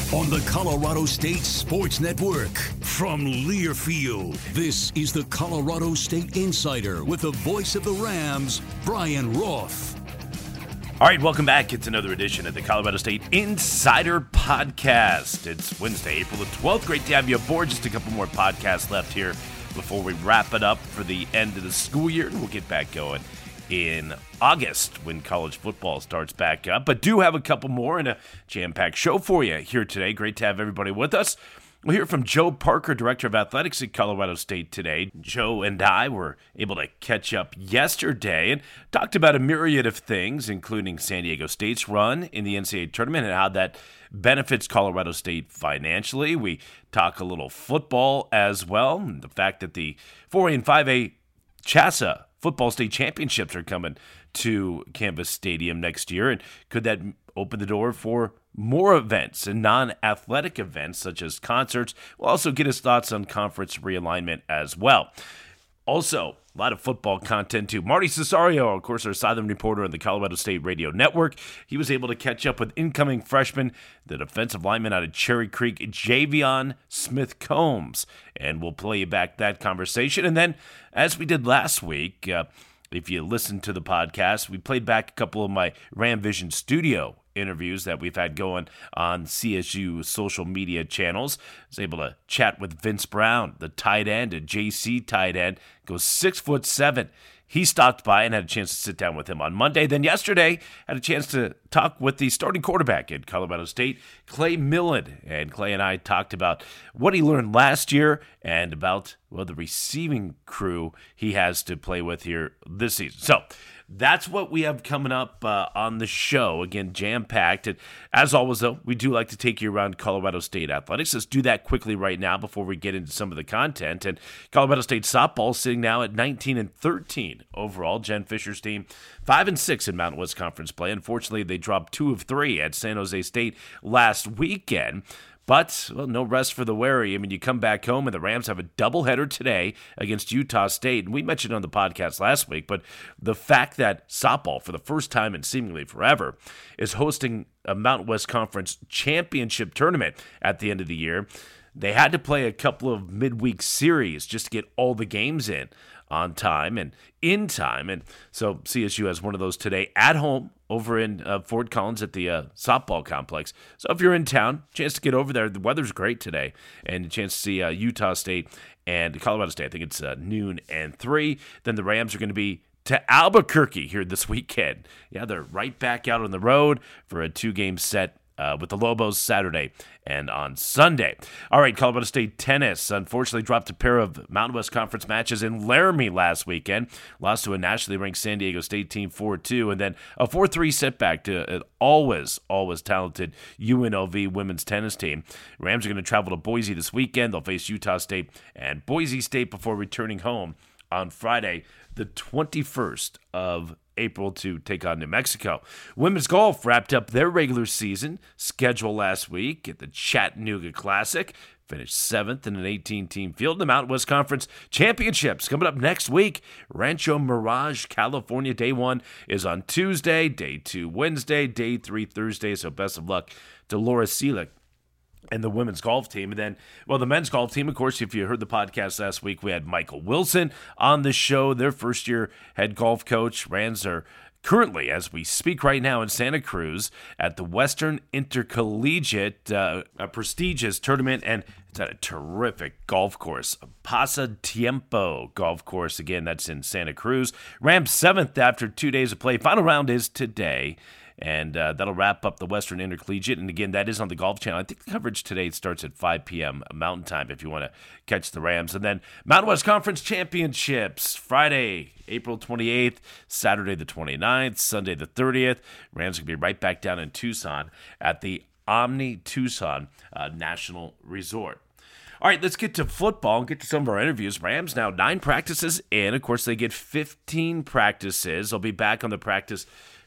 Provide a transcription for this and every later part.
on the Colorado State Sports Network. From Learfield, this is the Colorado State Insider with the voice of the Rams, Brian Roth. All right, welcome back. It's another edition of the Colorado State Insider Podcast. It's Wednesday, April the 12th. Great to have you aboard. Just a couple more podcasts left here before we wrap it up for the end of the school year. And we'll get back going in August when college football starts back up. But do have a couple more and a jam-packed show for you here today. Great to have everybody with us. We'll hear from Joe Parker, Director of Athletics at Colorado State today. Joe and I were able to catch up yesterday and talked about a myriad of things, including San Diego State's run in the NCAA tournament and how that benefits Colorado State financially. We talk a little football as well, and the fact that the 4A and 5A CHSAA football state championships are coming to Canvas Stadium next year, and could that open the door for more events and non-athletic events such as concerts? We'll also get his thoughts on conference realignment as well. Also, a lot of football content too. Marty Cesario, of course, our Southern reporter on the Colorado State Radio Network. He was able to catch up with incoming freshman, the defensive lineman out of Cherry Creek, Javion Smith-Combs. And we'll play you back that conversation. And then, as we did last week, if you listened to the podcast, we played back a couple of my Ram Vision Studio interviews that we've had going on CSU social media channels. I was able to chat with Vince Brown, the tight end, a JC tight end, goes 6'7". He stopped by and had a chance to sit down with him on Monday. Then yesterday, had a chance to talk with the starting quarterback at Colorado State, Clay Millen. And Clay and I talked about what he learned last year and about, well, the receiving crew he has to play with here this season. So that's what we have coming up on the show. Again, jam-packed. And as always, though, we do like to take you around Colorado State athletics. Let's do that quickly right now before we get into some of the content. And Colorado State softball sitting now at 19-13 overall. Jen Fisher's team 5-6 in Mountain West Conference play. Unfortunately, they dropped 2 of 3 at San Jose State last weekend. But, well, no rest for the weary. I mean, you come back home, and the Rams have a doubleheader today against Utah State. And we mentioned on the podcast last week, but the fact that softball, for the first time in seemingly forever, is hosting a Mountain West Conference championship tournament at the end of the year, they had to play a couple of midweek series just to get all the games in on time and in time. And so CSU has one of those today at home over in Fort Collins at the softball complex. So if you're in town, chance to get over there. The weather's great today, and a chance to see Utah State and Colorado State. I think it's noon and 3. Then the Rams are going to be to Albuquerque here this weekend. Yeah, they're right back out on the road for a 2-game set with the Lobos Saturday and on Sunday. All right, Colorado State tennis unfortunately dropped a pair of Mountain West Conference matches in Laramie last weekend. Lost to a nationally ranked San Diego State team 4-2, and then a 4-3 setback to an always talented UNLV women's tennis team. Rams are going to travel to Boise this weekend. They'll face Utah State and Boise State before returning home on Friday, the 21st of April to take on New Mexico. Women's golf wrapped up their regular season schedule last week at the Chattanooga Classic. Finished 7th in an 18-team field in the Mountain West Conference Championships. Coming up next week, Rancho Mirage, California. Day 1 is on Tuesday, Day 2 Wednesday, Day 3 Thursday. So best of luck to Laura Seelig and the women's golf team. And then, well, the men's golf team, of course, if you heard the podcast last week, we had Michael Wilson on the show, their first-year head golf coach. Rams are currently, as we speak right now, in Santa Cruz at the Western Intercollegiate, a prestigious tournament, and it's at a terrific golf course, Pasatiempo Golf Course. Again, that's in Santa Cruz. Rams 7th after 2 days of play. Final round is today. And that'll wrap up the Western Intercollegiate. And again, that is on the Golf Channel. I think the coverage today starts at 5 p.m. Mountain Time if you want to catch the Rams. And then Mountain West Conference Championships, Friday, April 28th, Saturday the 29th, Sunday the 30th. Rams going to be right back down in Tucson at the Omni Tucson National Resort. All right, let's get to football and get to some of our interviews. Rams now 9 practices in. Of course, they get 15 practices. They'll be back on the practice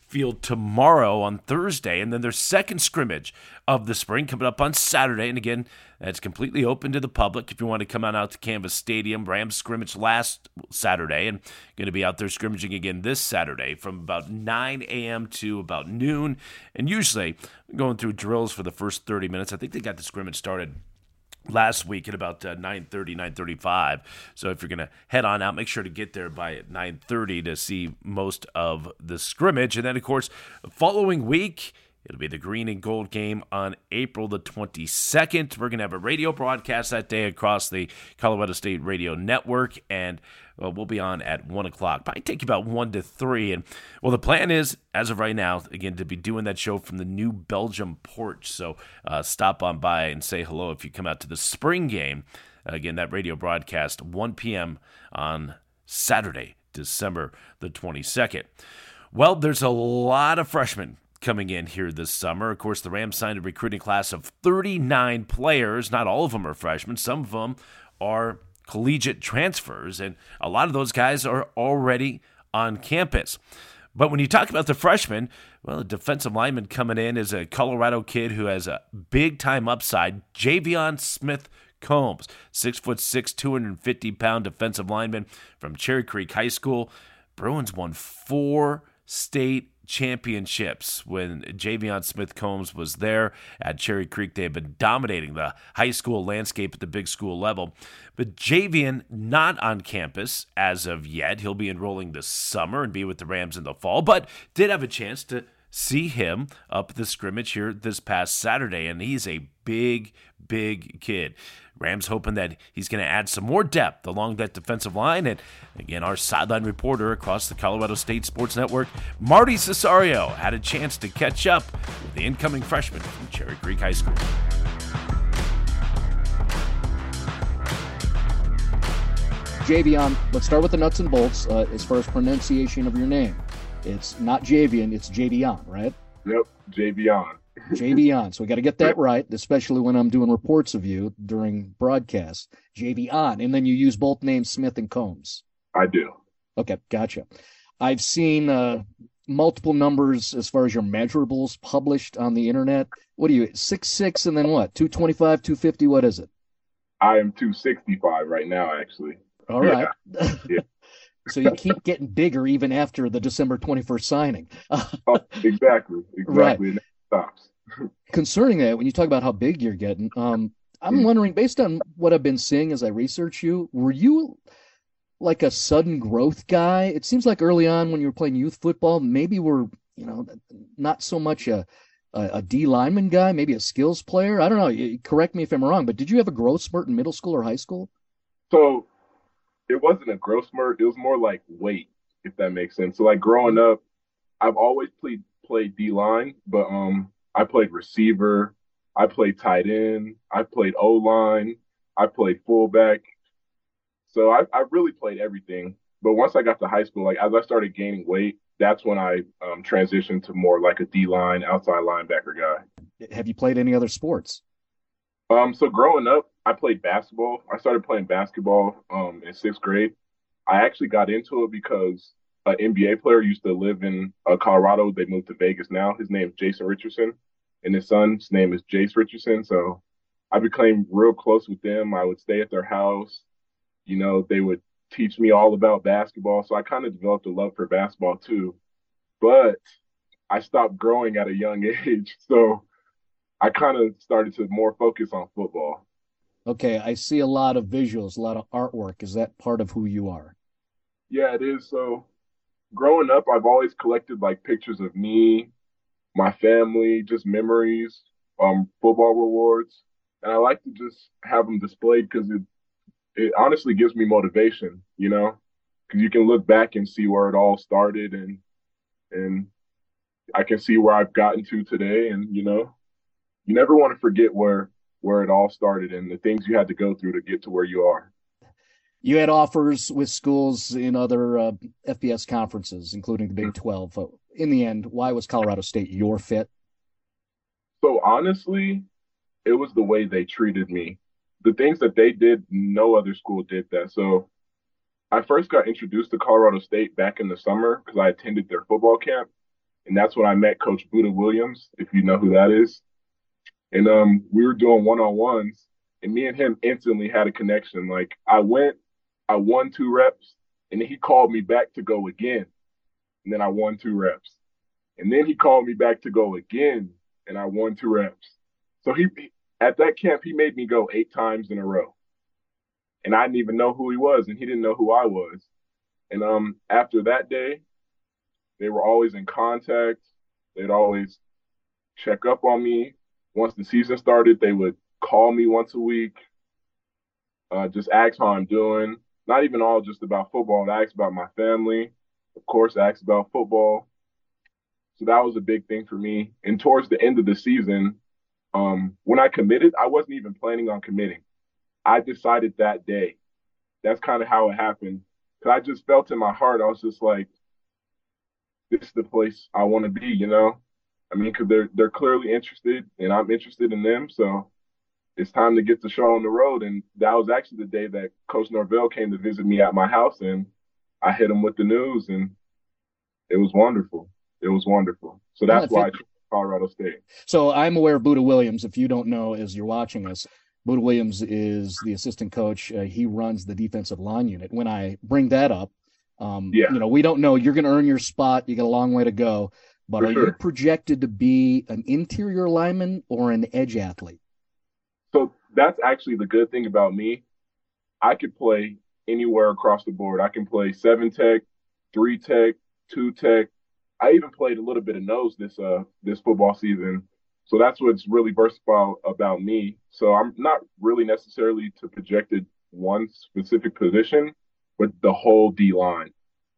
Field tomorrow on Thursday, and then their second scrimmage of the spring coming up on Saturday. And again, that's completely open to the public if you want to come on out to Canvas Stadium. Rams scrimmage last Saturday and going to be out there scrimmaging again this Saturday from about 9 a.m. to about noon. And usually going through drills for the first 30 minutes. I think they got the scrimmage started last week at about 9:30, 9:35. So if you're going to head on out, make sure to get there by 9:30 to see most of the scrimmage. And then, of course, the following week, it'll be the green and gold game on April the 22nd. We're going to have a radio broadcast that day across the Colorado State Radio Network, and we'll be on at 1 o'clock. Probably take you about 1 to 3. And, well, the plan is, as of right now, again, to be doing that show from the New Belgium porch. So stop on by and say hello if you come out to the spring game. Again, that radio broadcast, 1 p.m. on Saturday, December the 22nd. Well, there's a lot of freshmen coming in here this summer. Of course, the Rams signed a recruiting class of 39 players. Not all of them are freshmen. Some of them are collegiate transfers, and a lot of those guys are already on campus. But when you talk about the freshmen, well, a defensive lineman coming in is a Colorado kid who has a big-time upside, Javion Smith-Combs, 6'6", 250-pound defensive lineman from Cherry Creek High School. Bruins won 4 state championships when Javion Smith-Combs was there at Cherry Creek. They have been dominating the high school landscape at the big school level. But Javion not on campus as of yet. He'll be enrolling this summer and be with the Rams in the fall, but did have a chance to see him up at the scrimmage here this past Saturday, and he's a big kid. Rams hoping that he's going to add some more depth along that defensive line. And again, our sideline reporter across the Colorado State Sports Network, Marty Cesario, had a chance to catch up with the incoming freshman from Cherry Creek High School. Javion, let's start with the nuts and bolts as far as pronunciation of your name. It's not Javion, it's Javion, right? Yep, Javion. Javion. So we got to get that right, especially when I'm doing reports of you during broadcasts. Javion. And then you use both names, Smith and Combs. I do. Okay, gotcha. I've seen multiple numbers as far as your measurables published on the internet. What are you, 6'6", and then what, 225, 250, what is it? I am 265 right now, actually. All right. Yeah. So you keep getting bigger even after the December 21st signing. Oh, exactly. Right. And it stops. Concerning that, when you talk about how big you're getting, I'm wondering, based on what I've been seeing as I research you, were you like a sudden growth guy? It seems like early on when you were playing youth football, maybe we're, not so much a D lineman guy, maybe a skills player. I don't know. Correct me if I'm wrong, but did you have a growth spurt in middle school or high school? So it wasn't a growth spurt. It was more like weight, if that makes sense. So like growing up, I've always played D line, but I played receiver, I played tight end, I played O line, I played fullback. So I really played everything. But once I got to high school, like as I started gaining weight, that's when I transitioned to more like a D line, outside linebacker guy. Have you played any other sports? So growing up, I played basketball. I started playing basketball in 6th grade. I actually got into it because an NBA player used to live in Colorado. They moved to Vegas now. His name is Jason Richardson, and his son's name is Jace Richardson. So I became real close with them. I would stay at their house. They would teach me all about basketball. So I kind of developed a love for basketball too. But I stopped growing at a young age. So I kind of started to more focus on football. Okay, I see a lot of visuals, a lot of artwork. Is that part of who you are? Yeah, it is. So growing up, I've always collected like pictures of me, my family, just memories, football rewards. And I like to just have them displayed because it honestly gives me motivation, because you can look back and see where it all started and I can see where I've gotten to today. And, you never want to forget where it all started and the things you had to go through to get to where you are. You had offers with schools in other FBS conferences, including the Big 12. In the end, why was Colorado State your fit? So honestly, it was the way they treated me. The things that they did, no other school did that. So I first got introduced to Colorado State back in the summer because I attended their football camp. And that's when I met Coach Buddha Williams, if you know who that is. And we were doing one-on-ones, and me and him instantly had a connection. Like I won 2 reps, and then he called me back to go again. And then I won 2 reps. And then he called me back to go again, and I won 2 reps. So he at that camp, he made me go 8 times in a row. And I didn't even know who he was, and he didn't know who I was. And after that day, they were always in contact. They'd always check up on me. Once the season started, they would call me once a week, just ask how I'm doing. Not even all just about football. Ask about my family. Of course, ask about football. So that was a big thing for me. And towards the end of the season, when I committed, I wasn't even planning on committing. I decided that day. That's kind of how it happened. Because I just felt in my heart, I was just like, this is the place I want to be, you know? I mean, because they're clearly interested, and I'm interested in them. So it's time to get the show on the road. And that was actually the day that Coach Norvell came to visit me at my house, and I hit him with the news, and it was wonderful. It was wonderful. So that's why I chose Colorado State. So I'm aware of Buddha Williams. If you don't know, as you're watching us, Buddha Williams is the assistant coach. He runs the defensive line unit. When I bring that up, you know, we don't know. You're going to earn your spot. You got a long way to go. But are you projected to be an interior lineman or an edge athlete? So that's actually the good thing about me. I could play anywhere across the board. I can play 7-tech, 3-tech, 2-tech. I even played a little bit of nose this football season. So that's what's really versatile about me. So I'm not really necessarily to projected one specific position, but the whole D line.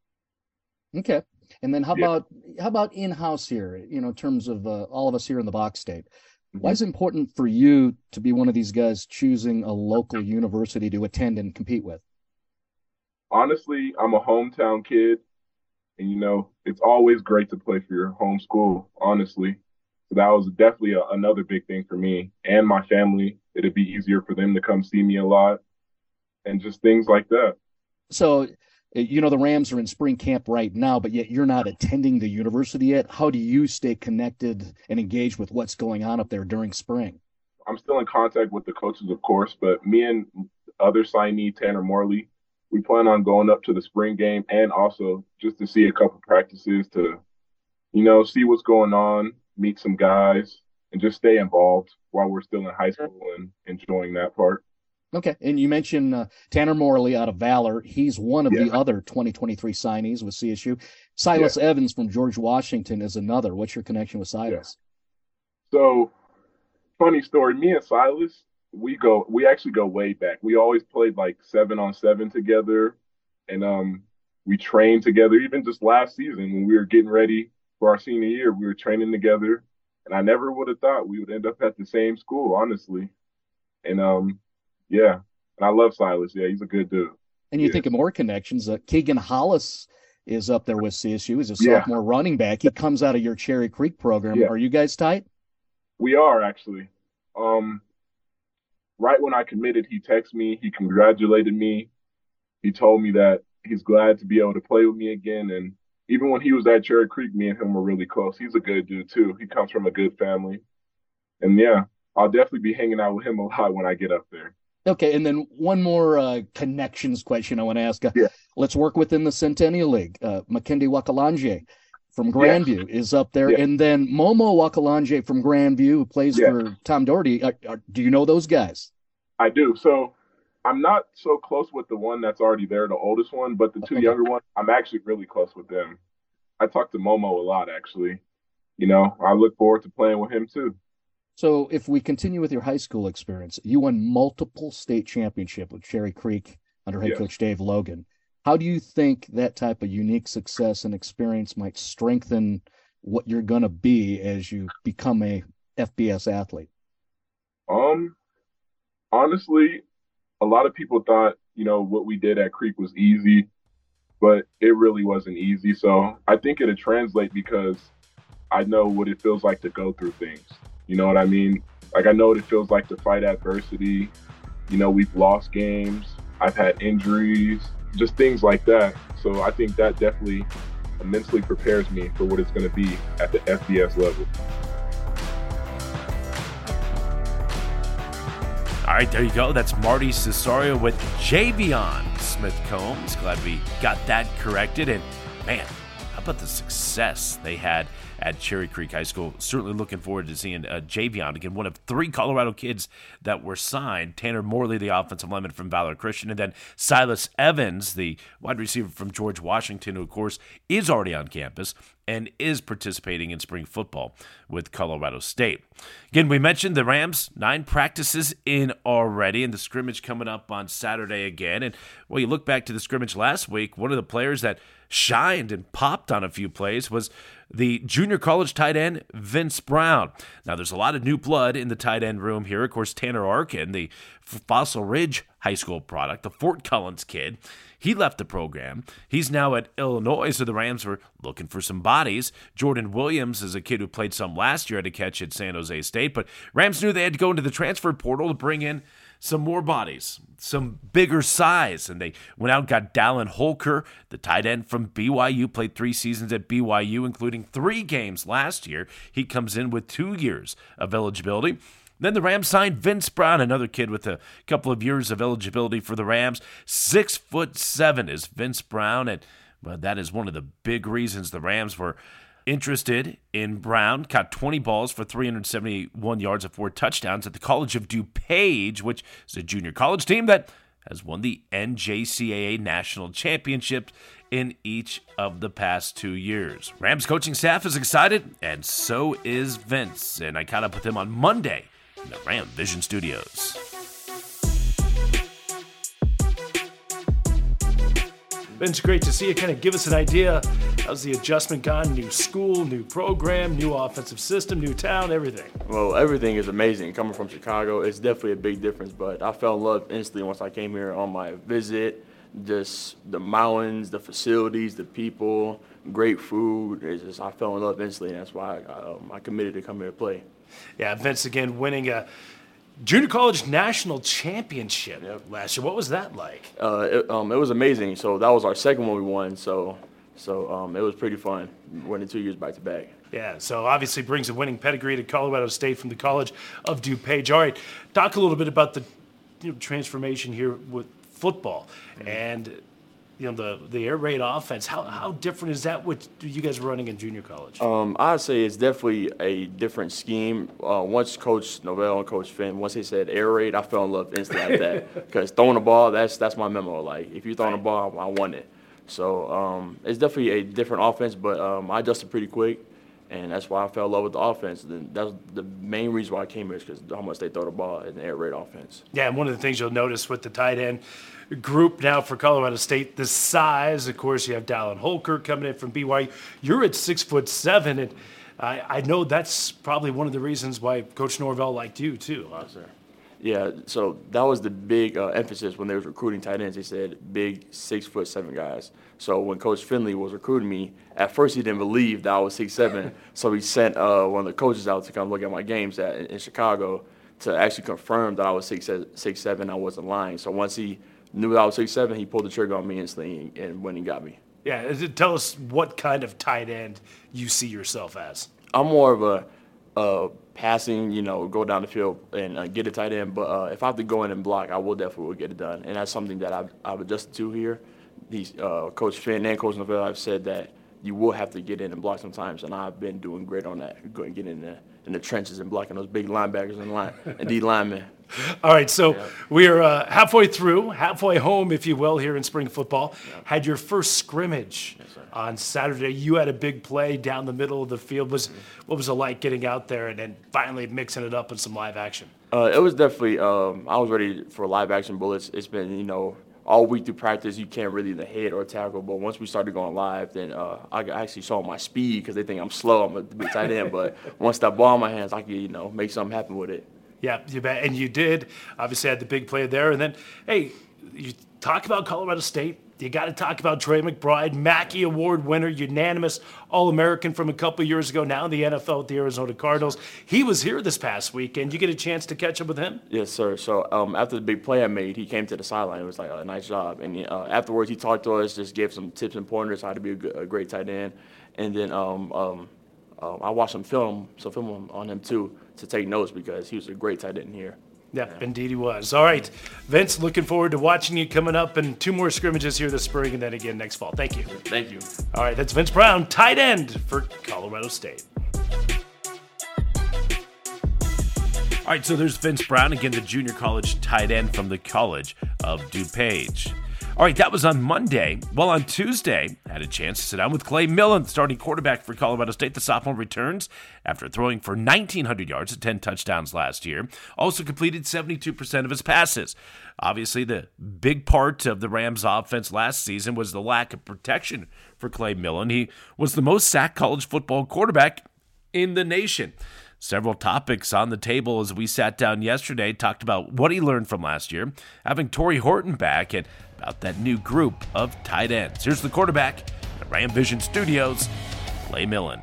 Okay. And then how about in-house here, you know, in terms of all of us here in the Bach State? Why is it important for you to be one of these guys choosing a local university to attend and compete with? Honestly, I'm a hometown kid. And, you know, it's always great to play for your home school, honestly. So that was definitely another big thing for me and my family. It'd be easier for them to come see me a lot and just things like that. So, you know, the Rams are in spring camp right now, but yet you're not attending the university yet. How do you stay connected and engaged with what's going on up there during spring? I'm still in contact with the coaches, of course, but me and other signee, Tanner Morley, we plan on going up to the spring game and also just to see a couple practices to, you know, see what's going on, meet some guys, and just stay involved while we're still in high school and enjoying that part. Okay. And you mentioned Tanner Morley out of Valor. He's one of the other 2023 signees with CSU. Silas Evans from George Washington is another. What's your connection with Silas? So, funny story. Me and Silas, we actually go way back. We always played like 7-on-7 together, and we trained together. Even just last season when we were getting ready for our senior year, we were training together, and I never would have thought we would end up at the same school, honestly. And and I love Silas. Yeah, he's a good dude. And you think of more connections. Keegan Hollis is up there with CSU. He's a sophomore running back. He comes out of your Cherry Creek program. Yeah. Are you guys tight? We are, actually. Right when I committed, he texted me. He congratulated me. He told me that he's glad to be able to play with me again. And even when he was at Cherry Creek, me and him were really close. He's a good dude, too. He comes from a good family. And, yeah, I'll definitely be hanging out with him a lot when I get up there. Okay, and then one more connections question I want to ask. Let's work within the Centennial League. Makinde Wakalanje from Grandview is up there. And then Momo Wakalanje from Grandview, who plays for Tom Doherty. Do you know those guys? I do. So I'm not so close with the one that's already there, the oldest one, but the two younger ones, I'm actually really close with them. I talk to Momo a lot, actually. You know, I look forward to playing with him, too. So if we continue with your high school experience, you won multiple state championships with Cherry Creek under head coach Dave Logan. How do you think that type of unique success and experience might strengthen what you're going to be as you become a FBS athlete? Honestly, a lot of people thought, you know, what we did at Creek was easy, but it really wasn't easy. So I think it'll translate because I know what it feels like to go through things. You know what I mean? Like, I know what it feels like to fight adversity. You know, we've lost games. I've had injuries, just things like that. So I think that definitely mentally prepares me for what it's going to be at the FBS level. All right, there you go. That's Marty Cesario with Javion Smith-Combs. Glad we got that corrected. And, man, how about the success they had at Cherry Creek High School? Certainly looking forward to seeing Javion, again, one of 3 Colorado kids that were signed. Tanner Morley, the offensive lineman from Valor Christian, and then Silas Evans, the wide receiver from George Washington, who, of course, is already on campus and is participating in spring football with Colorado State. Again, we mentioned the Rams, 9 practices in already, and the scrimmage coming up on Saturday again. And, well, you look back to the scrimmage last week, one of the players that shined and popped on a few plays was the junior college tight end, Vince Brown. Now, there's a lot of new blood in the tight end room here. Of course, Tanner Arkin, the Fossil Ridge High School product, the Fort Collins kid, he left the program. He's now at Illinois, so the Rams were looking for some bodies. Jordan Williams is a kid who played some last year at a catch at San Jose State, but Rams knew they had to go into the transfer portal to bring in some more bodies, some bigger size, and they went out and got Dallin Holker, the tight end from BYU, played 3 seasons at BYU, including 3 games last year. He comes in with 2 years of eligibility. Then the Rams signed Vince Brown, another kid with a couple of years of eligibility for the Rams. 6'7" is Vince Brown, and well, that is one of the big reasons the Rams were interested in Brown. Caught 20 balls for 371 yards and 4 touchdowns at the College of DuPage, which is a junior college team that has won the NJCAA National Championship in each of the past 2 years. Rams coaching staff is excited, and so is Vince. And I caught up with him on Monday in the Ram Vision Studios. Vince, great to see you. Kind of give us an idea. How's the adjustment gone? New school, new program, new offensive system, new town, everything. Well, everything is amazing. Coming from Chicago, it's definitely a big difference, but I fell in love instantly once I came here on my visit. Just the mountains, the facilities, the people, great food. It's just, I fell in love instantly, and that's why I committed to come here to play. Yeah, Vince, again, winning a junior college national championship last year. What was that like? It was amazing. So that was our second one we won. So it was pretty fun, winning 2 years back to back. Yeah, so obviously brings a winning pedigree to Colorado State from the College of DuPage. All right, talk a little bit about the transformation here with football and the air raid offense. How different is that what you guys were running in junior college? I'd say it's definitely a different scheme. Once Coach Novell and Coach Finn, once they said air raid, I fell in love instantly like that. Because throwing the ball, that's my memo. Like, if you're throwing the ball, I want it. So it's definitely a different offense, but I adjusted pretty quick, and that's why I fell in love with the offense. And that's the main reason why I came here is because how much they throw the ball in the air raid offense. Yeah, and one of the things you'll notice with the tight end group now for Colorado State, the size. Of course, you have Dallin Holker coming in from BYU. You're at 6'7", and I know that's probably one of the reasons why Coach Norvell liked you too. Sir. Yeah, so that was the big emphasis when they was recruiting tight ends. They said big 6'7" guys. So when Coach Finley was recruiting me, at first he didn't believe that I was 6'7", so he sent one of the coaches out to come look at my games in Chicago to actually confirm that I was 6'7", I wasn't lying. So once he knew I was 6'7", he pulled the trigger on me instantly and when he got me. Yeah, tell us what kind of tight end you see yourself as. I'm more of a passing, go down the field and get a tight end. But if I have to go in and block, I will definitely get it done. And that's something that I've adjusted to here. These Coach Finn and Coach Novell have said that you will have to get in and block sometimes, and I've been doing great on that, going get in the trenches and blocking those big linebackers in line and D linemen. All right, so we're halfway home, if you will, here in spring football. Yeah. Had your first scrimmage on Saturday. You had a big play down the middle of the field. What was it like getting out there and then finally mixing it up in some live action? It was definitely I was ready for live action bullets. It's been, all week through practice, you can't really hit or tackle. But once we started going live, then I actually saw my speed because they think I'm slow. I'm a big tight end. But once that ball in my hands, I could, make something happen with it. Yeah, you bet. And you did. Obviously had the big play there. And then, hey, you talk about Colorado State, you got to talk about Trey McBride, Mackey Award winner, unanimous All-American from a couple years ago, now in the NFL with the Arizona Cardinals. He was here this past weekend. You get a chance to catch up with him? Yes, sir. So after the big play I made, he came to the sideline. It was like a nice job. And afterwards, he talked to us, just gave some tips and pointers how to be a great tight end. And then I watched some film on him too, to take notes because he was a great tight end here. Yeah, indeed he was. All right, Vince, looking forward to watching you coming up in 2 more scrimmages here this spring and then again next fall. Thank you. Thank you. All right, that's Vince Brown, tight end for Colorado State. All right, so there's Vince Brown, again, the junior college tight end from the College of DuPage. All right, that was on Monday. Well, on Tuesday, I had a chance to sit down with Clay Millen, starting quarterback for Colorado State. The sophomore returns after throwing for 1,900 yards and 10 touchdowns last year. Also completed 72% of his passes. Obviously, the big part of the Rams' offense last season was the lack of protection for Clay Millen. He was the most sacked college football quarterback in the nation. Several topics on the table as we sat down yesterday, talked about what he learned from last year, having Torrey Horton back, and about that new group of tight ends. Here's the quarterback at Ram Vision Studios, Clay Millen.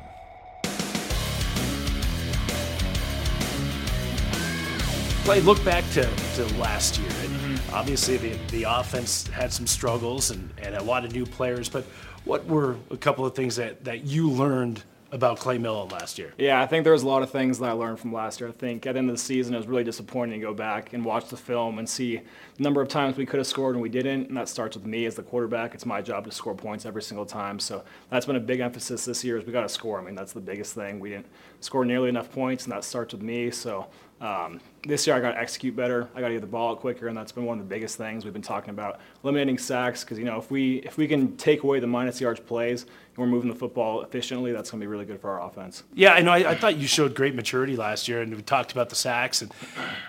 Clay, look back to last year. And obviously, the offense had some struggles and a lot of new players, but what were a couple of things that you learned about Clay Millen last year? Yeah, I think there was a lot of things that I learned from last year. I think at the end of the season, it was really disappointing to go back and watch the film and see the number of times we could have scored and we didn't, and that starts with me as the quarterback. It's my job to score points every single time, so that's been a big emphasis this year is we got to score. I mean, that's the biggest thing. We didn't score nearly enough points, and that starts with me, so this year I got to execute better. I got to get the ball out quicker, and that's been one of the biggest things we've been talking about, eliminating sacks. Because if we can take away the minus yards plays and we're moving the football efficiently, that's going to be really good for our offense. Yeah, I know. I thought you showed great maturity last year, and we talked about the sacks, and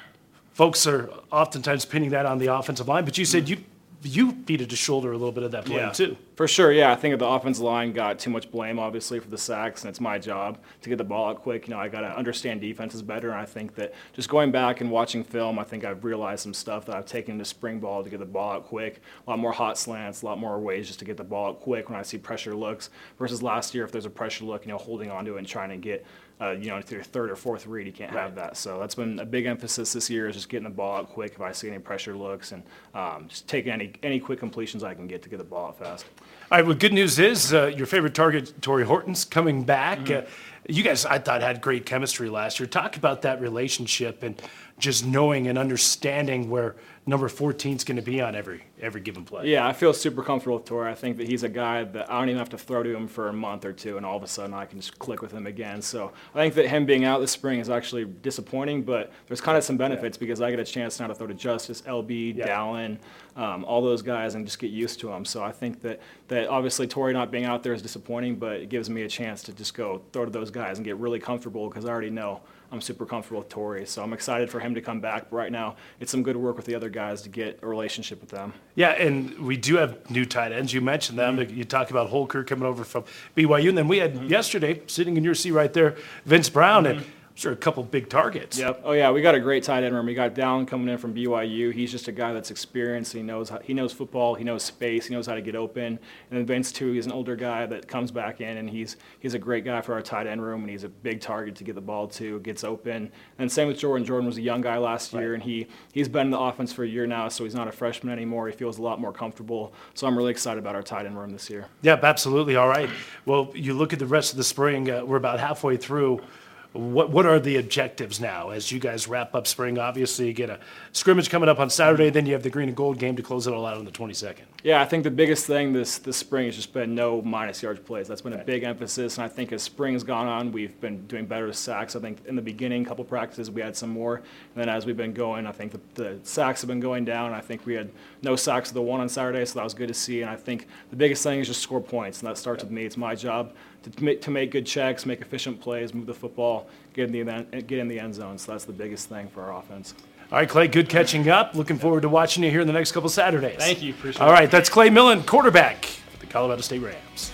folks are oftentimes pinning that on the offensive line. But you said you beat it to shoulder a little bit of that blame too. For sure, yeah. I think the offensive line got too much blame, obviously, for the sacks, and it's my job to get the ball out quick. I got to understand defenses better, and I think that just going back and watching film, I think I've realized some stuff that I've taken to spring ball to get the ball out quick. A lot more hot slants, a lot more ways just to get the ball out quick when I see pressure looks versus last year if there's a pressure look, holding on to it and trying to get to your third or fourth read, you can't have that. So that's been a big emphasis this year is just getting the ball out quick if I see any pressure looks and just taking any quick completions I can get to get the ball out fast. All right, well, good news is your favorite target, Torrey Horton's coming back. You guys, I thought, had great chemistry last year. Talk about that relationship and just knowing and understanding where number 14 is going to be on every given play. Yeah, I feel super comfortable with Torrey. I think that he's a guy that I don't even have to throw to him for a month or two, and all of a sudden I can just click with him again. So I think that him being out this spring is actually disappointing, but there's kind of some benefits because I get a chance now to throw to Justice, LB, Dallin, all those guys, and just get used to them. So I think that obviously Torrey not being out there is disappointing, but it gives me a chance to just go throw to those guys and get really comfortable because I already know I'm super comfortable with Torrey. So I'm excited for him to come back. But right now, it's some good work with the other guys to get a relationship with them. Yeah, and we do have new tight ends. You mentioned them. You talk about Holker coming over from BYU. And then we had yesterday, sitting in your seat right there, Vince Brown. And I'm sure a couple big targets. Yep. Oh, yeah, we got a great tight end room. We got Dallin coming in from BYU. He's just a guy that's experienced. He knows football. He knows space. He knows how to get open. And then Vince, too, he's an older guy that comes back in, and he's a great guy for our tight end room, and he's a big target to get the ball to, gets open. And same with Jordan. Jordan was a young guy last year, and he's been in the offense for a year now, so he's not a freshman anymore. He feels a lot more comfortable. So I'm really excited about our tight end room this year. Yep, absolutely. All right. Well, you look at the rest of the spring. We're about halfway through. What are the objectives now as you guys wrap up spring? Obviously, you get a scrimmage coming up on Saturday, then you have the green and gold game to close it all out on the 22nd. Yeah, I think the biggest thing this spring has just been no minus yards plays. That's been a big emphasis, and I think as spring has gone on, we've been doing better with sacks. I think in the beginning, a couple practices, we had some more, and then as we've been going, I think the sacks have been going down. I think we had no sacks of the one on Saturday, so that was good to see, and I think the biggest thing is just score points, and that starts with me. It's my job to make good checks, make efficient plays, move the football, get in the end zone. So that's the biggest thing for our offense. All right, Clay, good catching up. Looking forward to watching you here in the next couple Saturdays. Thank you. Appreciate it. All right, that's Clay Millen, quarterback for the Colorado State Rams.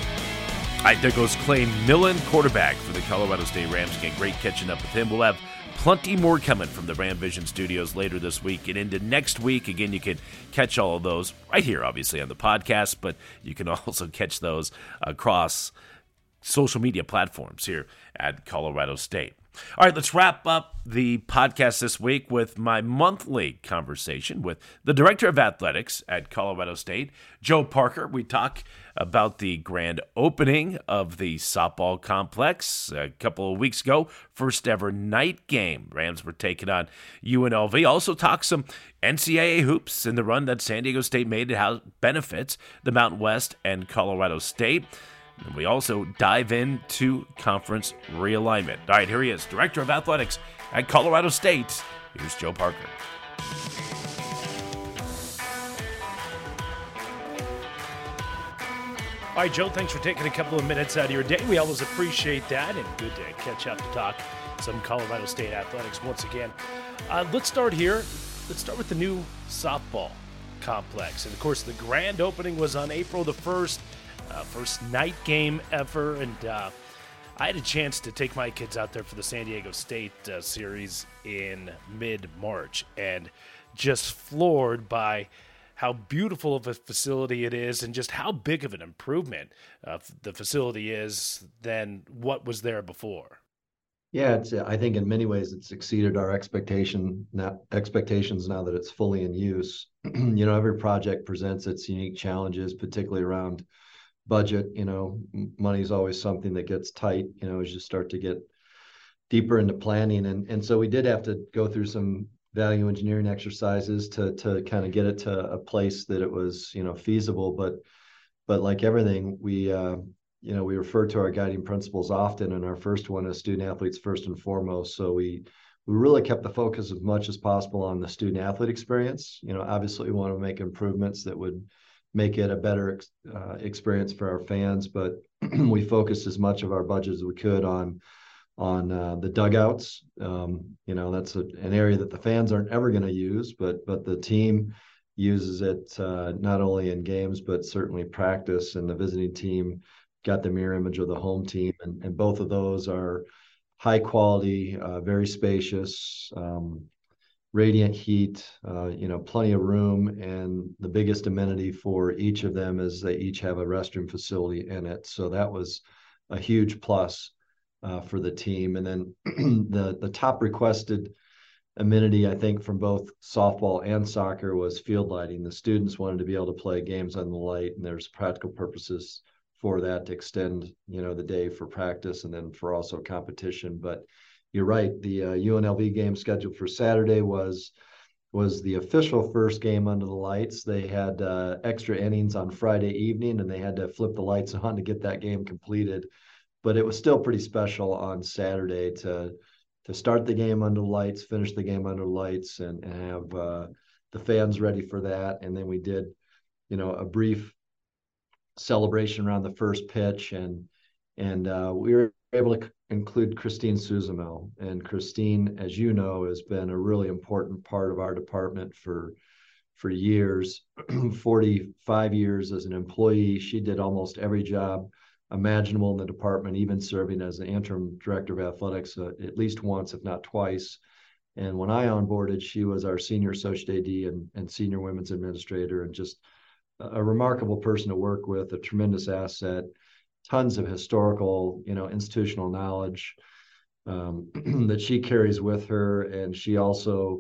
All right, there goes Clay Millen, quarterback for the Colorado State Rams. Again, great catching up with him. We'll have Plenty more coming from the Ram Vision Studios later this week and into next week. Again, you can catch all of those right here, obviously, on the podcast, but you can also catch those across social media platforms here at Colorado State. All right, let's wrap up the podcast this week with my monthly conversation with the Director of Athletics at Colorado State, Joe Parker. We talk about the grand opening of the softball complex a couple of weeks ago, first ever night game. Rams were taking on UNLV. Also talk some NCAA hoops in the run that San Diego State made and how it benefits the Mountain West and Colorado State. And we also dive into conference realignment. All right, here he is, Director of Athletics at Colorado State. Here's Joe Parker. All right, Joe, thanks for taking a couple of minutes out of your day. We always appreciate that, and good to catch up to talk some Colorado State athletics once again. Let's start here. Let's start with the new softball complex. And, of course, the grand opening was on April the 1st. First night game ever, and I had a chance to take my kids out there for the San Diego State series in mid-March, and just floored by how beautiful of a facility it is and just how big of an improvement the facility is than what was there before. Yeah, I think in many ways it's exceeded our expectations now that it's fully in use. Every project presents its unique challenges, particularly around budget. Money is always something that gets tight, as you start to get deeper into planning. And so we did have to go through some value engineering exercises to kind of get it to a place that it was, feasible. But like everything, we refer to our guiding principles often, and our first one is student athletes first and foremost. So we really kept the focus as much as possible on the student athlete experience. Obviously we want to make improvements that would make it a better experience for our fans, but we focused as much of our budget as we could on the dugouts. That's an area that the fans aren't ever going to use, but the team uses it not only in games, but certainly practice, and the visiting team got the mirror image of the home team. And both of those are high quality, very spacious, radiant heat, plenty of room. And the biggest amenity for each of them is they each have a restroom facility in it. So that was a huge plus for the team. And then the top requested amenity, I think, from both softball and soccer was field lighting. The students wanted to be able to play games on the light, and there's practical purposes for that to extend, the day for practice and then for also competition. But you're right. The UNLV game scheduled for Saturday was the official first game under the lights. They had extra innings on Friday evening, and they had to flip the lights on to get that game completed. But it was still pretty special on Saturday to start the game under the lights, finish the game under the lights, and have the fans ready for that. And then we did, a brief celebration around the first pitch, and we were able to include Christine Suzamel. And Christine, as you know, has been a really important part of our department for years, 45 years as an employee. She did almost every job imaginable in the department, even serving as the interim director of athletics at least once, if not twice. And when I onboarded, she was our senior associate AD and senior women's administrator, and just a remarkable person to work with, a tremendous asset, tons of historical, institutional knowledge that she carries with her. And she also,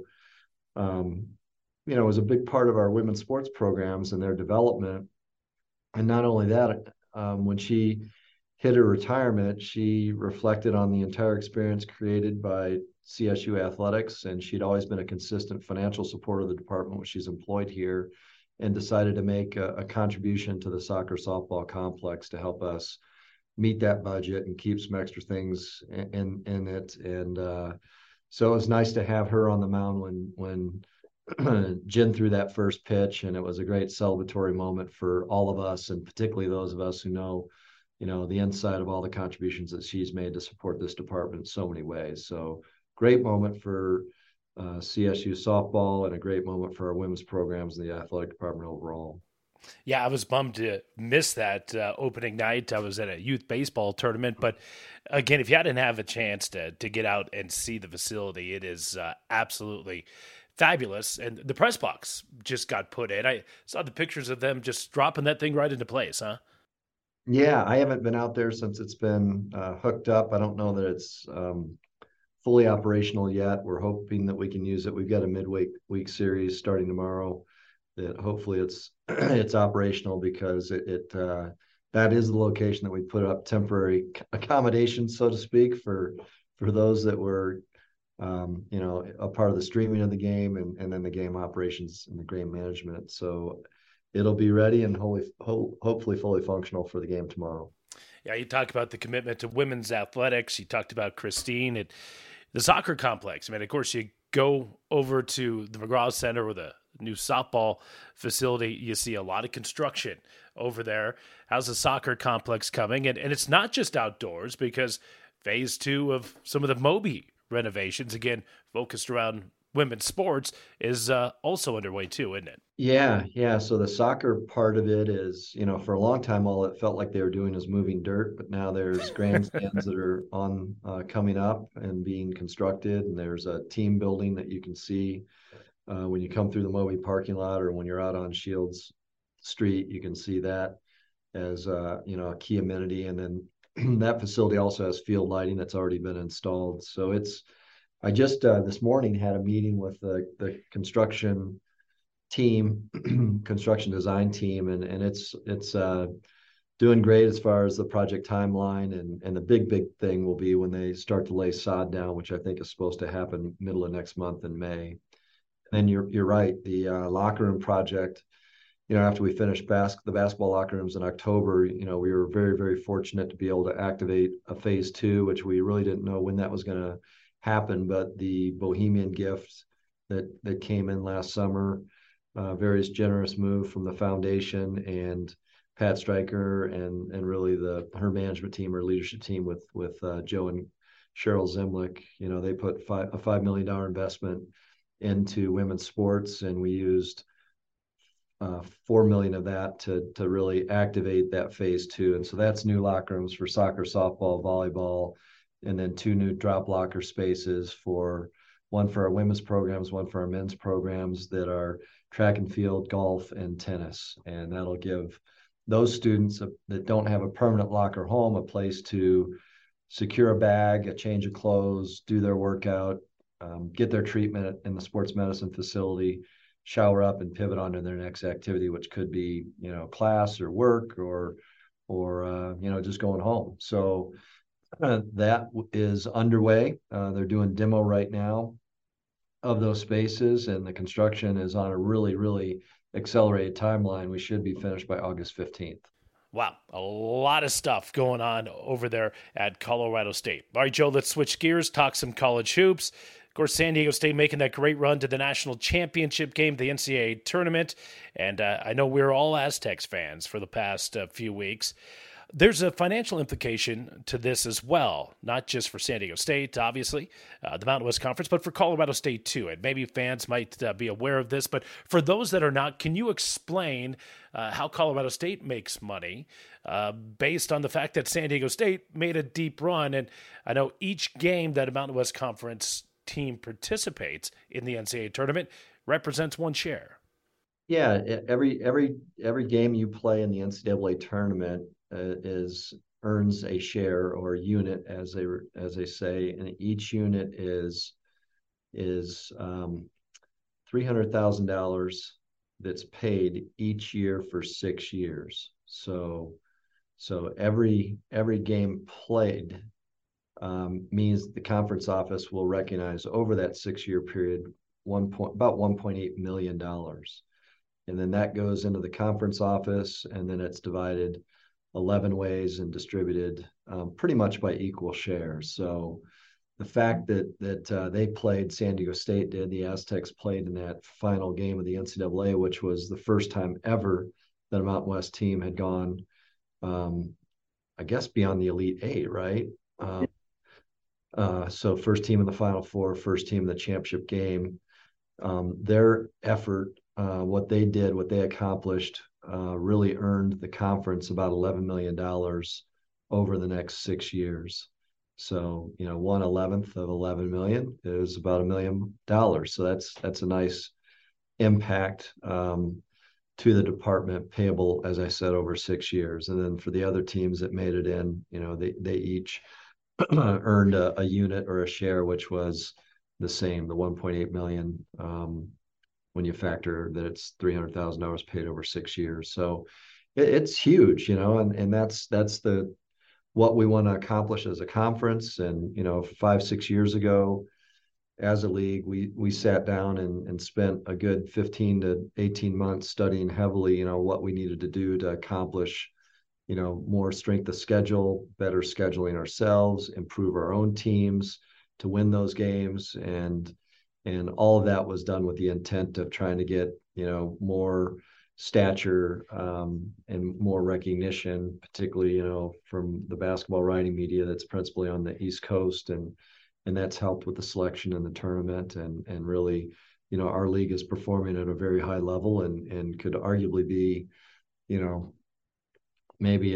was a big part of our women's sports programs and their development. And not only that, when she hit her retirement, she reflected on the entire experience created by CSU athletics, and she'd always been a consistent financial supporter of the department when she's employed here, and decided to make a contribution to the soccer softball complex to help us meet that budget and keep some extra things in it. And so it was nice to have her on the mound when Jen threw that first pitch, and it was a great celebratory moment for all of us, and particularly those of us who know, the inside of all the contributions that she's made to support this department in so many ways. So great moment for CSU softball, and a great moment for our women's programs in the athletic department overall. Yeah, I was bummed to miss that opening night. I was at a youth baseball tournament, but again, if you hadn't have a chance to get out and see the facility, it is absolutely fabulous. And the press box just got put in. I saw the pictures of them just dropping that thing right into place, huh? Yeah, I haven't been out there since it's been hooked up. I don't know that it's fully operational yet. We're hoping that we can use it. We've got a midweek series starting tomorrow that hopefully it's it's operational because that is the location that we put up temporary accommodations, so to speak, for those that were a part of the streaming of the game and then the game operations and the game management. So it'll be ready and hopefully fully functional for the game tomorrow. Yeah, you talked about the commitment to women's athletics. You talked about Christine at the soccer complex. I mean, of course, you go over to the McGraw Center or the new softball facility, you see a lot of construction over there. How's the soccer complex coming? And it's not just outdoors because phase 2 of some of the Moby renovations, again, focused around women's sports, is also underway too, isn't it? Yeah. So the soccer part of it is, for a long time, all it felt like they were doing is moving dirt, but now there's grandstands that are on coming up and being constructed, and there's a team building that you can see when you come through the Moby parking lot or when you're out on Shields Street. You can see that as a key amenity, and then that facility also has field lighting that's already been installed. So I just this morning had a meeting with the construction team, construction design team, and it's doing great as far as the project timeline. And the big thing will be when they start to lay sod down, which I think is supposed to happen middle of next month in May. And you're right, the locker room project. After we finished the basketball locker rooms in October, we were very, very fortunate to be able to activate a phase 2, which we really didn't know when that was going to happen. But the Bohemian gift that came in last summer, very generous move from the foundation and Pat Stryker and really her management team, her leadership team with Joe and Cheryl Zimlick. They put a $5 million investment into women's sports, and we used $4 million of that to really activate that phase 2. And so that's new locker rooms for soccer, softball, volleyball, and then 2 new drop locker spaces, one for our women's programs, one for our men's programs that are track and field, golf, and tennis. And that'll give those students that don't have a permanent locker home a place to secure a bag, a change of clothes, do their workout, get their treatment in the sports medicine facility, shower up, and pivot on to their next activity, which could be, class or work or just going home. So that is underway. They're doing demo right now of those spaces, and the construction is on a really, really accelerated timeline. We should be finished by August 15th. Wow, a lot of stuff going on over there at Colorado State. All right, Joe, let's switch gears, talk some college hoops. Of course, San Diego State making that great run to the national championship game, the NCAA tournament. And I know we're all Aztecs fans for the past few weeks. There's a financial implication to this as well, not just for San Diego State, obviously, the Mountain West Conference, but for Colorado State too. And maybe fans might be aware of this, but for those that are not, can you explain how Colorado State makes money based on the fact that San Diego State made a deep run? And I know each game that a Mountain West Conference team participates in the NCAA tournament represents one share. Yeah, every game you play in the NCAA tournament earns a share or a unit, as they say, and each unit is $300,000 that's paid each year for 6 years. So every game played means the conference office will recognize over that 6-year period about $1.8 million. And then that goes into the conference office, and then it's divided 11 ways and distributed pretty much by equal shares. So the fact that they played, San Diego State did, the Aztecs played in that final game of the NCAA, which was the first time ever that a Mountain West team had gone, I guess, beyond the Elite Eight, right? So first team in the Final Four, first team in the championship game. Their effort, what they accomplished, really earned the conference about $11 million over the next 6 years. So, 1/11 of 11 million is about $1 million. So that's a nice impact to the department, payable, as I said, over 6 years. And then for the other teams that made it in, they each earned a unit or a share, which was the same, the 1.8 million. When you factor that it's $300,000 paid over 6 years. So it's huge, and that's what we want to accomplish as a conference. And, 5-6 years ago, as a league, we sat down and spent a good 15 to 18 months studying heavily, what we needed to do to accomplish, more strength of schedule, better scheduling ourselves, improve our own teams to win those games. And all of that was done with the intent of trying to get, more stature and more recognition, particularly, from the basketball writing media that's principally on the East Coast. And that's helped with the selection in the tournament. And really, our league is performing at a very high level and could arguably be, maybe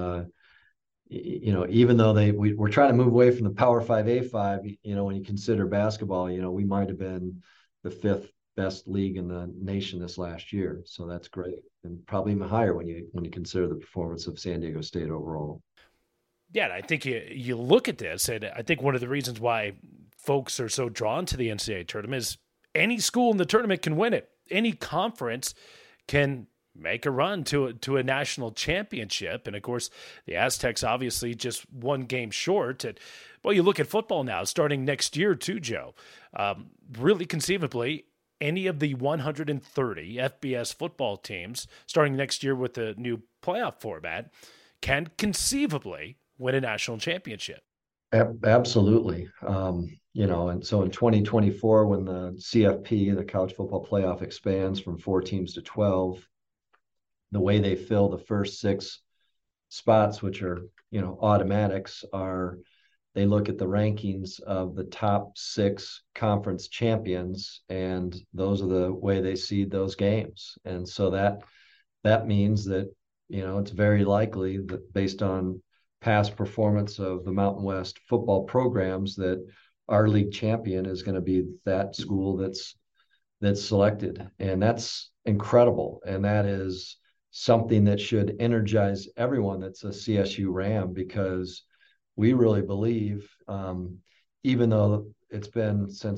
even though we're trying to move away from the Power 5A5, when you consider basketball, we might have been the 5th best league in the nation this last year. So that's great, and probably even higher when you consider the performance of San Diego State overall. Yeah, I think you look at this, and I think one of the reasons why folks are so drawn to the NCAA tournament is any school in the tournament can win it. Any conference can make a run to a national championship. And of course, the Aztecs obviously just one game short. And well, you look at football now, starting next year too, Joe. Really conceivably, any of the 130 FBS football teams starting next year with the new playoff format can conceivably win a national championship. Absolutely. And so in 2024, when the CFP, the College Football Playoff, expands from 4 teams to 12, the way they fill the first 6 spots, which are, automatics, are they look at the rankings of the top 6 conference champions, and those are the way they seed those games. And so that means that, it's very likely that based on past performance of the Mountain West football programs, that our league champion is going to be that school that's selected. And that's incredible. And that is something that should energize everyone that's a CSU Ram, because we really believe, even though it's been since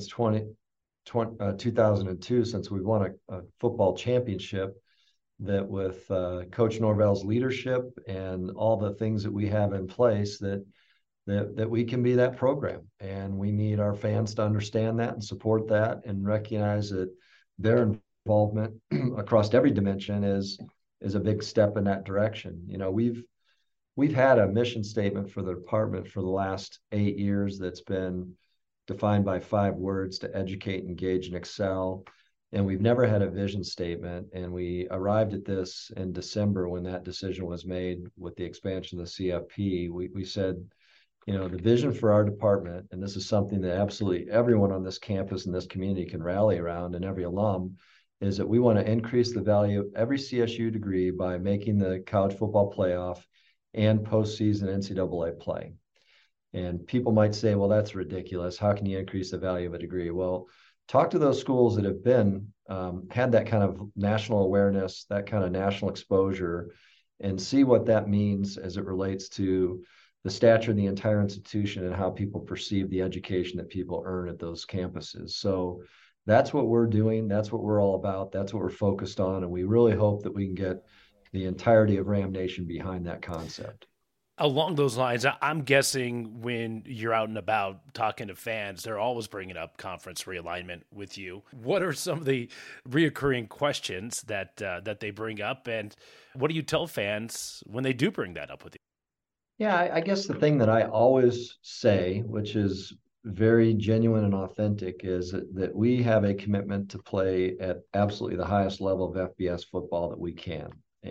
2002 since we won a football championship, that with Coach Norvell's leadership and all the things that we have in place, that we can be that program. And we need our fans to understand that and support that and recognize that their involvement across every dimension is a big step in that direction. We've had a mission statement for the department for the last 8 years that's been defined by 5 words: to educate, engage, and excel. And we've never had a vision statement. And we arrived at this in December when that decision was made with the expansion of the CFP. We said, the vision for our department, and this is something that absolutely everyone on this campus and this community can rally around, and every alum, is that we want to increase the value of every CSU degree by making the College Football Playoff and postseason NCAA play. And people might say, well, that's ridiculous. How can you increase the value of a degree? Well, talk to those schools that have been had that kind of national awareness, that kind of national exposure, and see what that means as it relates to the stature of the entire institution and how people perceive the education that people earn at those campuses. So that's what we're doing. That's what we're all about. That's what we're focused on. And we really hope that we can get the entirety of Ram Nation behind that concept. Along those lines, I'm guessing when you're out and about talking to fans, they're always bringing up conference realignment with you. What are some of the reoccurring questions that they bring up, and what do you tell fans when they do bring that up with you? Yeah, I guess the thing that I always say, which is very genuine and authentic, is that we have a commitment to play at absolutely the highest level of FBS football that we can.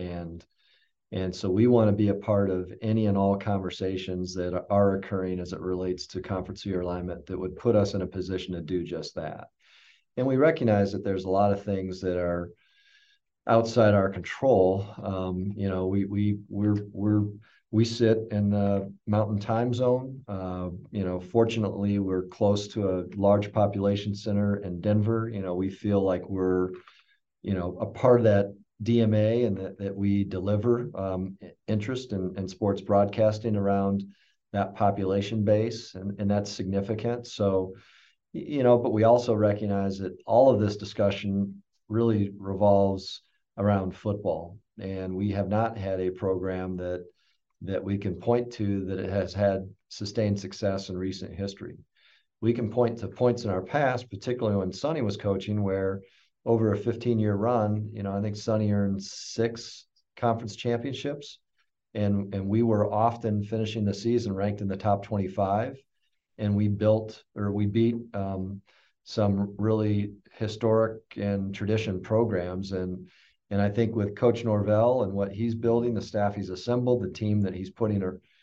And so we want to be a part of any and all conversations that are occurring as it relates to conference realignment that would put us in a position to do just that. And we recognize that there's a lot of things that are outside our control. We sit in the Mountain Time Zone. Fortunately, we're close to a large population center in Denver. We feel like we're a part of that DMA, and that we deliver interest in sports broadcasting around that population base, and that's significant. So, but we also recognize that all of this discussion really revolves around football, and we have not had a program that we can point to that it has had sustained success in recent history. We can point to points in our past, particularly when Sonny was coaching, where over a 15-year run, I think Sonny earned 6 conference championships, and we were often finishing the season ranked in the top 25. And we beat some really historic and tradition programs. And I think with Coach Norvell and what he's building, the staff he's assembled, the team that he's putting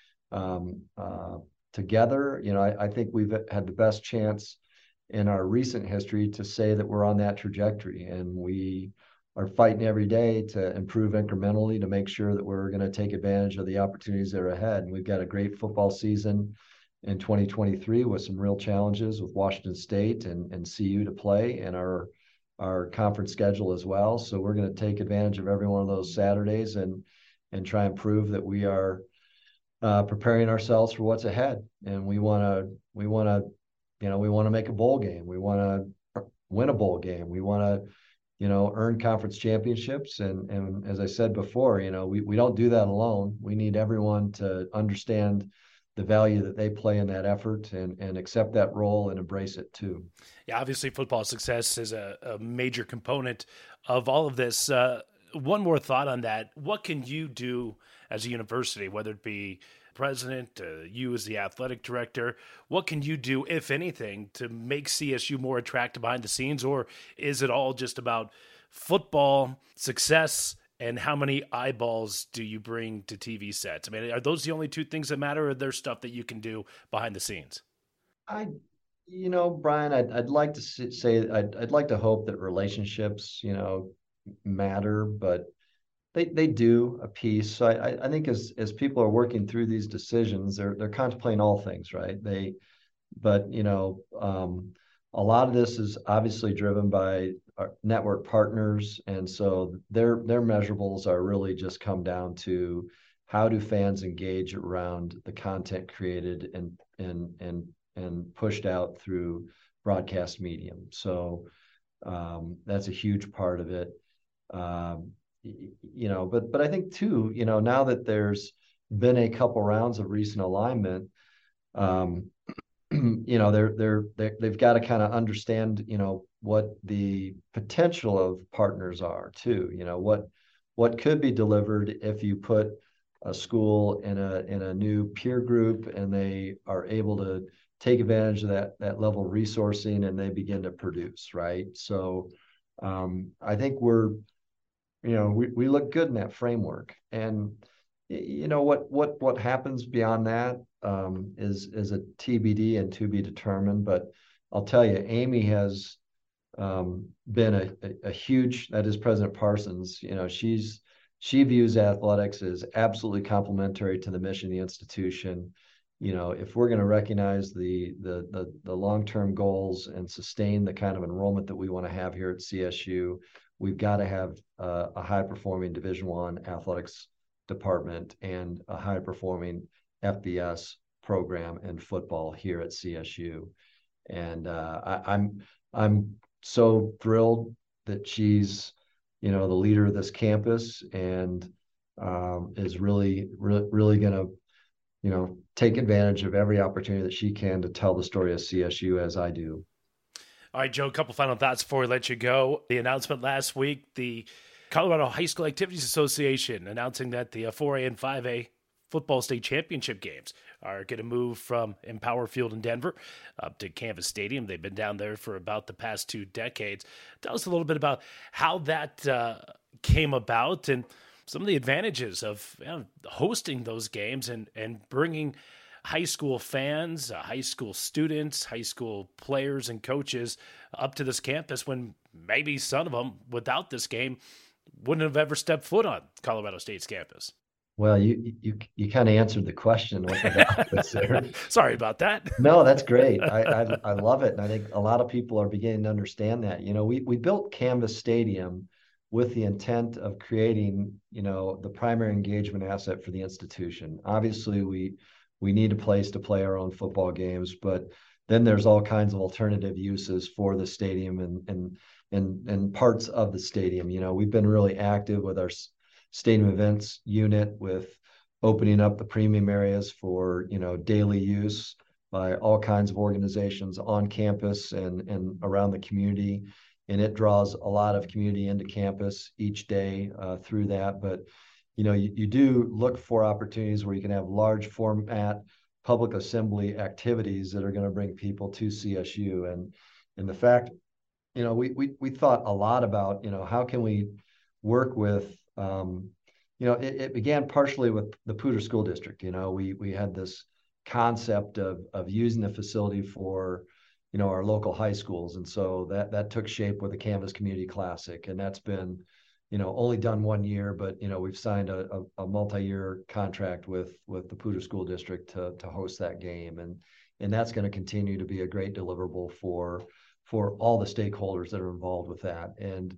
together, I think we've had the best chance in our recent history to say that we're on that trajectory, and we are fighting every day to improve incrementally to make sure that we're going to take advantage of the opportunities that are ahead. And we've got a great football season in 2023 with some real challenges with Washington State and CU to play, and our conference schedule as well. So we're going to take advantage of every one of those Saturdays and try and prove that we are preparing ourselves for what's ahead. And we want to make a bowl game. We want to win a bowl game. We want to, earn conference championships. And as I said before, we don't do that alone. We need everyone to understand the value that they play in that effort and accept that role and embrace it too. Yeah, obviously football success is a major component of all of this. One more thought on that. What can you do as a university, whether it be president, you as the athletic director, what can you do, if anything, to make CSU more attractive behind the scenes? Or is it all just about football success and how many eyeballs do you bring to TV sets? I mean, are those the only 2 things that matter, or are there stuff that you can do behind the scenes? Brian, I'd like to say, I'd like to hope that relationships, matter, but they do a piece. So I think as people are working through these decisions, they're contemplating all things, right? A lot of this is obviously driven by our network partners, and so their measurables are really just come down to how do fans engage around the content created and pushed out through broadcast medium. So that's a huge part of it. But I think too, now that there's been a couple rounds of recent alignment, they've got to kind of understand, what the potential of partners are too. What could be delivered if you put a school in a new peer group and they are able to take advantage of that level of resourcing and they begin to produce, right? So I think we look good in that framework. And what happens beyond that is a TBD and to be determined. But I'll tell you, Amy has been a huge, that is President Parsons, she views athletics as absolutely complementary to the mission of the institution. If we're going to recognize the long-term goals and sustain the kind of enrollment that we want to have here at CSU, we've got to have a high-performing Division I athletics department and a high-performing FBS program in football here at CSU. And I'm so thrilled that she's, the leader of this campus and is really going to, take advantage of every opportunity that she can to tell the story of CSU as I do. All right, Joe, a couple final thoughts before we let you go. The announcement last week, the Colorado High School Activities Association announcing that the 4A and 5A football state championship games are going to move from Empower Field in Denver up to Canvas Stadium. They've been down there for about the past 2 decades. Tell us a little bit about how that came about and some of the advantages of hosting those games and bringing high school fans, high school students, high school players and coaches up to this campus when maybe some of them, without this game, wouldn't have ever stepped foot on Colorado State's campus. Well, you kind of answered the question with there. Sorry about that. No, that's great. I love it, and I think a lot of people are beginning to understand that. We built Canvas Stadium with the intent of creating, the primary engagement asset for the institution. Obviously, we need a place to play our own football games, but then there's all kinds of alternative uses for the stadium and parts of the stadium. We've been really active with our stadium events unit with opening up the premium areas for, daily use by all kinds of organizations on campus and around the community. And it draws a lot of community into campus each day through that. But, you do look for opportunities where you can have large format public assembly activities that are going to bring people to CSU. And the fact, we thought a lot about, how can we work with, it began partially with the Poudre School District. We had this concept of using the facility for, our local high schools. And so that took shape with the Canvas Community Classic. And that's been, only done 1 year, but, we've signed a multi-year contract with the Poudre School District to host that game. And that's going to continue to be a great deliverable for all the stakeholders that are involved with that. And,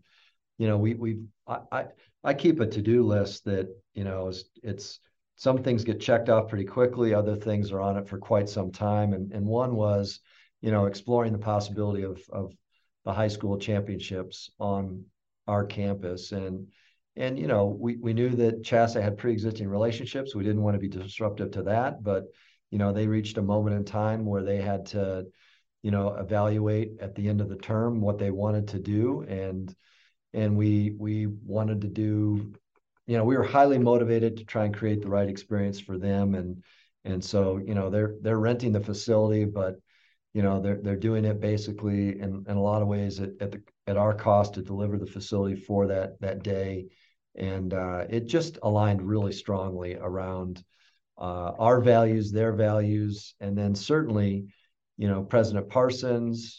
I keep a to-do list that, it's some things get checked off pretty quickly. Other things are on it for quite some time. And one was, exploring the possibility of the high school championships on our campus. And we knew that CHSAA had pre-existing relationships. We didn't want to be disruptive to that, but, they reached a moment in time where they had to, evaluate at the end of the term what they wanted to do. And we wanted to do, we were highly motivated to try and create the right experience for them. And so, they're renting the facility, but, they're doing it basically in a lot of ways at our cost to deliver the facility for that day. And it just aligned really strongly around our values, their values. And then certainly, President Parsons,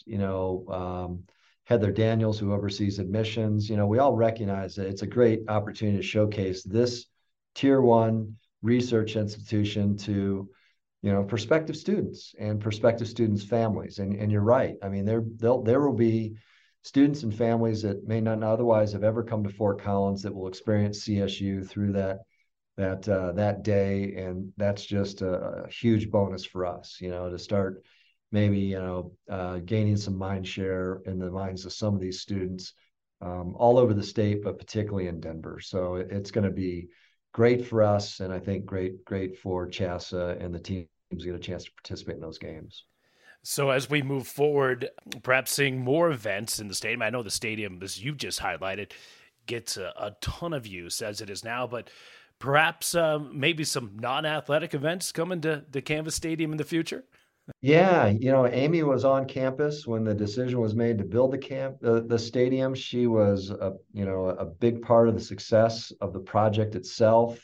Heather Daniels, who oversees admissions, we all recognize that it's a great opportunity to showcase this tier 1 research institution to, prospective students and prospective students' families. And you're right. I mean, there will be students and families that may not otherwise have ever come to Fort Collins that will experience CSU through that day. And that's just a huge bonus for us, to start maybe, gaining some mind share in the minds of some of these students all over the state, but particularly in Denver. So it's going to be great for us. And I think great for CHSAA and the teams get a chance to participate in those games. So as we move forward, perhaps seeing more events in the stadium. I know the stadium, as you just highlighted, gets a ton of use as it is now, but perhaps maybe some non-athletic events coming to the Canvas Stadium in the future? Yeah, Amy was on campus when the decision was made to build the stadium. She was a big part of the success of the project itself.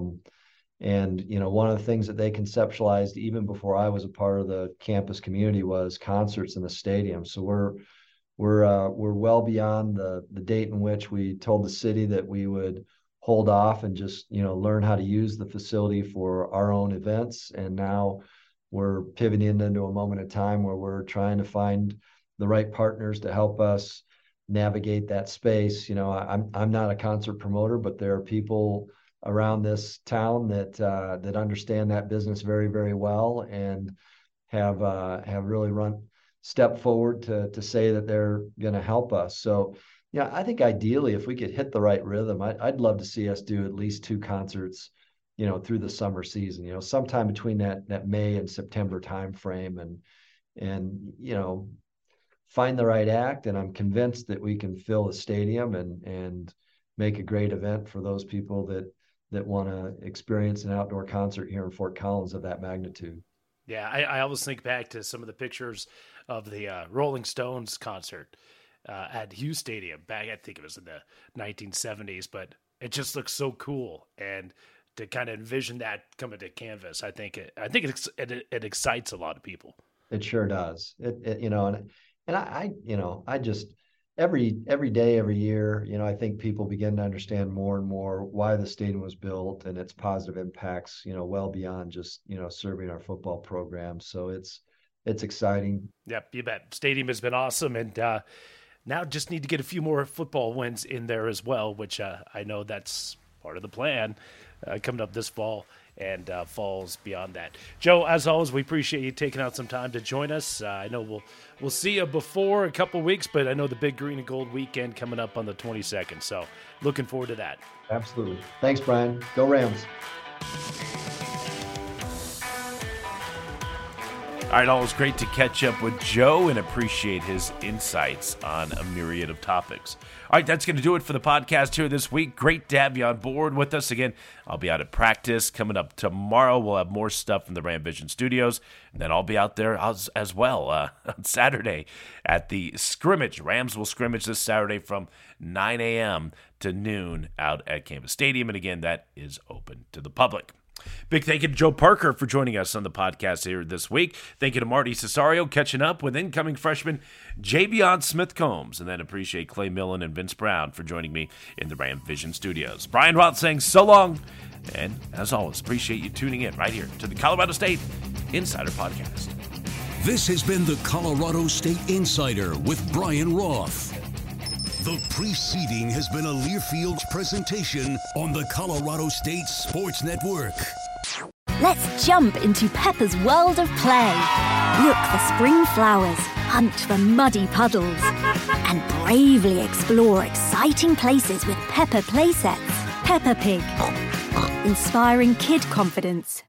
And one of the things that they conceptualized even before I was a part of the campus community was concerts in the stadium. So we're well beyond the date in which we told the city that we would hold off and just learn how to use the facility for our own events. And now we're pivoting into a moment of time where we're trying to find the right partners to help us navigate that space. I'm not a concert promoter, but there are people around this town that understand that business very, very well and have really step forward to say that they're going to help us. So, I think ideally, if we could hit the right rhythm, I'd love to see us do at least 2 concerts through the summer season, sometime between that May and September timeframe, and find the right act. And I'm convinced that we can fill the stadium and make a great event for those people that want to experience an outdoor concert here in Fort Collins of that magnitude. Yeah, I always think back to some of the pictures of the Rolling Stones concert at Hughes Stadium back, I think it was in the 1970s, but it just looks so cool. And to kind of envision that coming to Canvas, I think it excites a lot of people. It sure does. And I just every day, every year, I think people begin to understand more and more why the stadium was built and its positive impacts, well beyond just, serving our football program. So it's exciting. Yep, you bet. Stadium has been awesome, and now just need to get a few more football wins in there as well, which I know that's part of the plan coming up this fall and falls beyond that. Joe, as always, we appreciate you taking out some time to join us. I know we'll see you before a couple weeks, but I know the big green and gold weekend coming up on the 22nd, so looking forward to that. Absolutely. Thanks, Brian. Go Rams. All right, always great to catch up with Joe and appreciate his insights on a myriad of topics. All right, that's going to do it for the podcast here this week. Great to have you on board with us again. I'll be out at practice. Coming up tomorrow, we'll have more stuff from the Ram Vision Studios, and then I'll be out there as well on Saturday at the scrimmage. Rams will scrimmage this Saturday from 9 a.m. to noon out at Campus Stadium, and again, that is open to the public. Big thank you to Joe Parker for joining us on the podcast here this week. Thank you to Marty Cesario catching up with incoming freshman Javion Smith-Combs. And then appreciate Clay Millen and Vince Brown for joining me in the Ram Vision Studios. Brian Roth saying so long. And as always, appreciate you tuning in right here to the Colorado State Insider Podcast. This has been the Colorado State Insider with Brian Roth. The preceding has been a Learfield's presentation on the Colorado State Sports Network. Let's jump into Peppa's world of play. Look for spring flowers, hunt for muddy puddles, and bravely explore exciting places with Peppa playsets. Peppa Pig, inspiring kid confidence.